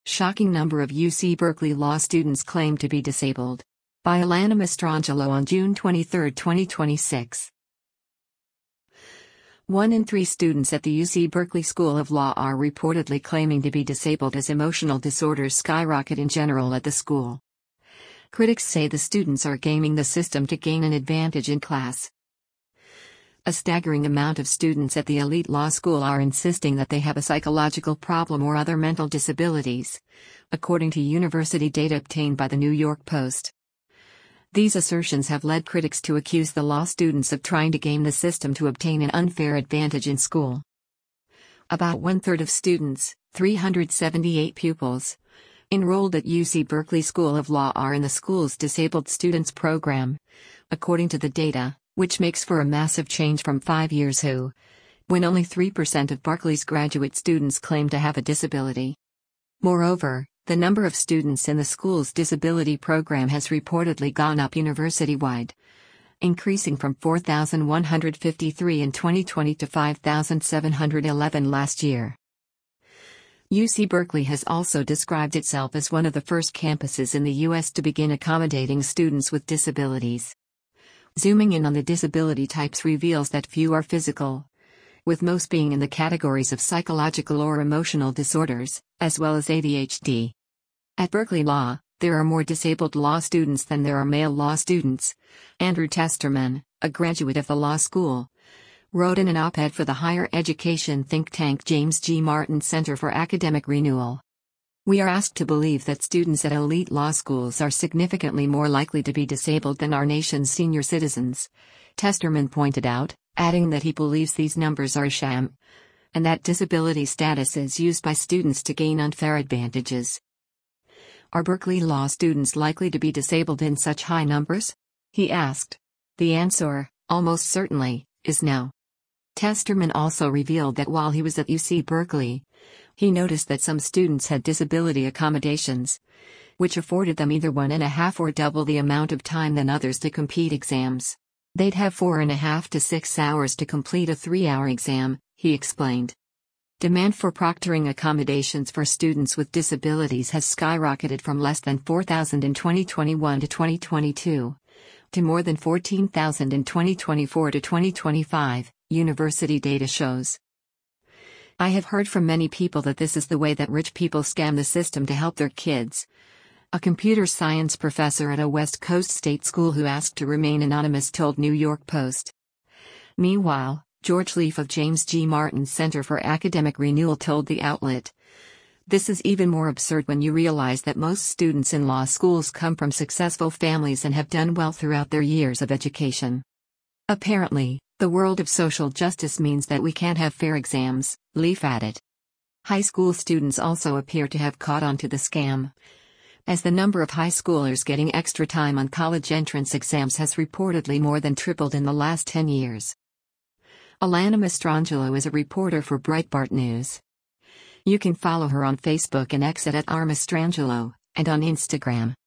Shocking number of UC Berkeley law students claim to be disabled. By Alana Mastrangelo on June 23, 2026. 1 in 3 students at the UC Berkeley School of Law are reportedly claiming to be disabled as emotional disorders skyrocket in general at the school. Critics say the students are gaming the system to gain an advantage in class. A staggering amount of students at the elite law school are insisting that they have a psychological problem or other mental disabilities, according to university data obtained by the New York Post. These assertions have led critics to accuse the law students of trying to game the system to obtain an unfair advantage in school. About 1/3 of students, 378 pupils, enrolled at UC Berkeley School of Law are in the school's Disabled Students Program, according to the data, which makes for a massive change from 5 years ago, when only 3% of Berkeley's graduate students claim to have a disability. Moreover, the number of students in the school's disability program has reportedly gone up university-wide, increasing from 4,153 in 2020 to 5,711 last year. UC Berkeley has also described itself as one of the first campuses in the U.S. to begin accommodating students with disabilities. Zooming in on the disability types reveals that few are physical, with most being in the categories of psychological or emotional disorders, as well as ADHD. At Berkeley Law, there are more disabled law students than there are male law students. Andrew Testerman, a graduate of the law school, wrote in an op-ed for the higher education think tank James G. Martin Center for Academic Renewal. We are asked to believe that students at elite law schools are significantly more likely to be disabled than our nation's senior citizens, Testerman pointed out, adding that he believes these numbers are a sham, and that disability status is used by students to gain unfair advantages. Are Berkeley law students likely to be disabled in such high numbers? He asked. The answer, almost certainly, is no. Testerman also revealed that while he was at UC Berkeley, he noticed that some students had disability accommodations, which afforded them either 1.5 or double the amount of time than others to complete exams. They'd have 4.5 to 6 hours to complete a 3-hour exam, he explained. Demand for proctoring accommodations for students with disabilities has skyrocketed from less than 4,000 in 2021 to 2022, to more than 14,000 in 2024 to 2025, university data shows. I have heard from many people that this is the way that rich people scam the system to help their kids. A computer science professor at a West Coast state school who asked to remain anonymous told New York Post. Meanwhile, George Leaf of James G. Martin Center for Academic Renewal told the outlet, "This is even more absurd when you realize that most students in law schools come from successful families and have done well throughout their years of education. Apparently, the world of social justice means that we can't have fair exams," Leaf added. High school students also appear to have caught on to the scam, as the number of high schoolers getting extra time on college entrance exams has reportedly more than tripled in the last 10 years. Alana Mastrangelo is a reporter for Breitbart News. You can follow her on Facebook and X at @rmastrangelo, and on Instagram.